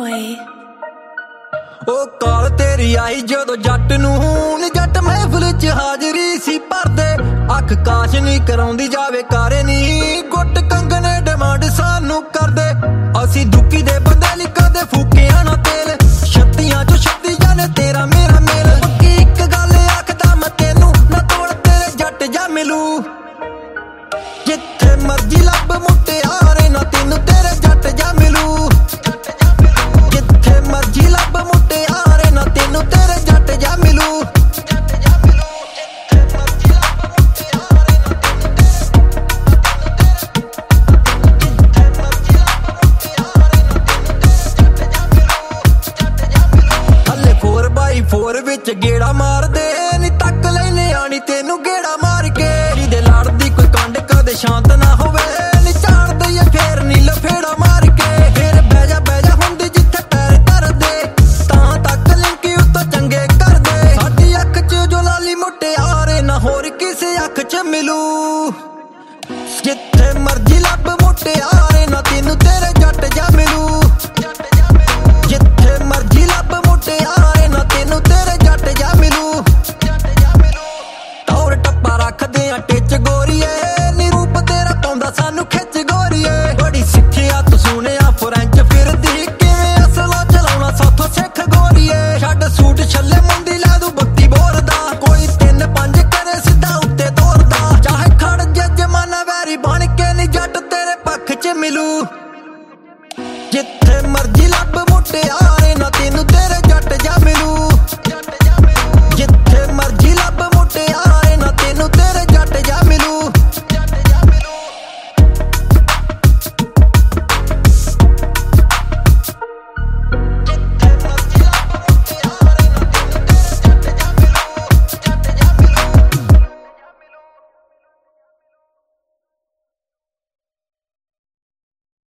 boy। ਉਹ ਕਾਲ ਤੇਰੀ ਆਈ ਜਦੋਂ ਜੱਟ ਨੂੰ ਨੀ ਜੱਟ ਮਹਿਫਿਲ 'ਚ ਹਾਜ਼ਰੀ ਸੀ ਭਰਦੇ ਅੱਖ ਕਾਸ਼ ਨਹੀਂ ਕਰਾਉਂਦੀ ਜਾਵੇ ਕਾਰੇ ਨੀ ਗੁੱਟ ਕੰਗਨੇ ਡਿਮਾਂਡ ਸਾਨੂੰ ਕਰਦੇ ਅਸੀਂ ਦੁੱਕੀ ਦੇ ਬੰਦੇ ਨੀ ਕਦੇ ਫੂਕਿਆ ਨਾ ਤੇਲ ਛੱਤੀਆਂ 'ਚੋਂ ਛੱਤੀ ਜਾਣੇ ਤੇਰਾ ਮੇਰਾ ਮੇਲ ਪੱਕੀ ਇੱਕ ਗੱਲ ਆਖਦਾ ਮੈਂ ਤੈਨੂੰ ਨਾ ਤੋੜ ਤੇਰੇ ਜੱਟ ਜਾ ਮਿਲੂ ਜਿੱਥੇ ਮਰਜ਼ੀ ਲੱਭ ਮੁਟਿਆਰੇ ਨਾ ਤੈਨੂੰ ਤੇਰੇ ਜੱਟ ਜਾ ਮਿਲੂ ਜਿੱਥੇ ਮਰਜ਼ੀ ਲੱਭ ਮੁਟਿਆਰੇ ਨਾ ਤੈਨੂੰ ਤੇਰੇ ਜੱਟ ਜਾ ਮਿਲੂ ਹੱਲੇ 4x4 ਵਿੱਚ ਗੇੜਾ ਮਾਰਦੇ ਨੀ ਤੱਕ ਲੈਨੇ ਆਣੀ ਤੈਨੂੰ ਗੇੜਾ ਮਾਰ ਕੇ ਜਿਹਦੇ ਲੜਦੀ ਕੋਈ ਕੰਡ ਕਦੇ ਸ਼ਾਂਤ ਨਾ ਹੋਵੇ ਨੀ ਝਾੜਦੇ ਏ ਫੇਰ ਨੀ ਲਫੇੜਾ ਮਾਰ ਕੇ ਫੇਰ ਬਹਿ ਜਾ ਹੁੰਦੀ ਜਿੱਥੇ ਪੈਰ ਧਰਦੇ ਤਾਂ ਤੱਕ ਲਿੰਕੀ ਉੱਤੋਂ ਚੰਗੇ ਕਰਦੇ ਸਾਡੀ ਅੱਖ 'ਚ ਜੋ ਲਾਲੀ ਮੁਟਿਆਰੇ ਨਾ ਹੋਰ ਕਿਸੇ ਅੱਖ 'ਚ ਮਿਲੂ ਜਿੱਥੇ ਮਰਜ਼ੀ ਲੱਭ ਮੁਟਿਆਰੇ ਨਾ ਤੈਨੂੰ ਤੇਰੇ ਜੱਟ ਜਾ ਮਿਲੂ ਜਿੱਥੇ ਮਰਜ਼ੀ ਲੱਭ ਮੁਟਿਆਰੇ ਨਾ ਤੈਨੂੰ ਤੇਰੇ ਜੱਟ ਜਾ ਮਿਲੂ ਟੌਰ ਟੱਪਾ ਰੱਖਦੇ ਆ ਟਿੱਚ